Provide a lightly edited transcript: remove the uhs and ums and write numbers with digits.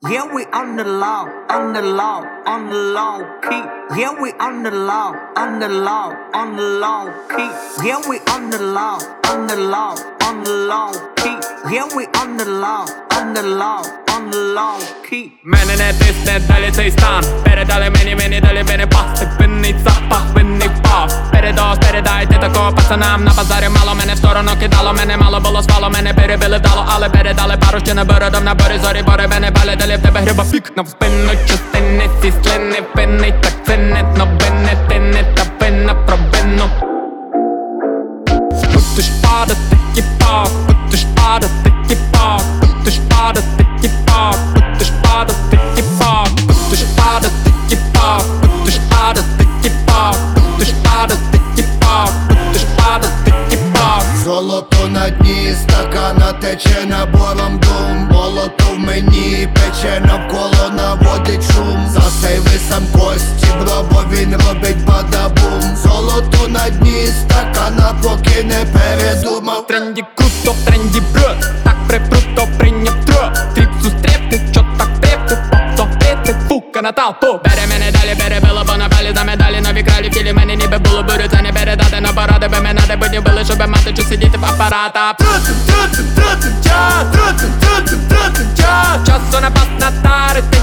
Yeah, we on the law, on the law, on the law key. Yeah, we on the law, on the law, on the law key. Yeah, we on the law, on the law, on the law key. Yeah, we on the law, on the law, on the law key. Мене не тисне далі цей стан. Передали мені далі ви не пасти. Винний запах, винний впав. Передайте такого пацанам. На базарі мало мене в сторону кидало. Мене мало було свало, мене перебили вдало. Але передали пару ще не бородом на борі зорі. Бори мене бали, далі в тебе гриба пік. На спину частини ці слини винний. Так це не новини, ти не та винна провину. Будеш падати кіпак, будеш падати кіпак, будеш падати кіпак, будеш падати кіпак, будеш падати кіпак, будеш падати кіпак, будеш падати кіпак, будеш падати кіпак. Золото на дні, стакана тече набором дум. Молото в мені пече, навколо наводить шум. Засейви сам кості, бро, він робить бадабум. Золото на дні, стакана поки не передумав. В тренді круто, в тренді бро, так припруто прийняв тро. Тріп зустріти, чо так тріпти, повторити, фука на толпу. Бере мене далі, перебило, бо на балі за медалі. Нові кралі в тілі мені ніби було бурю. Це не передати, но поради би мене де будні били, щоб мати чи сидіти в апаратах. Часу напас на тари, ти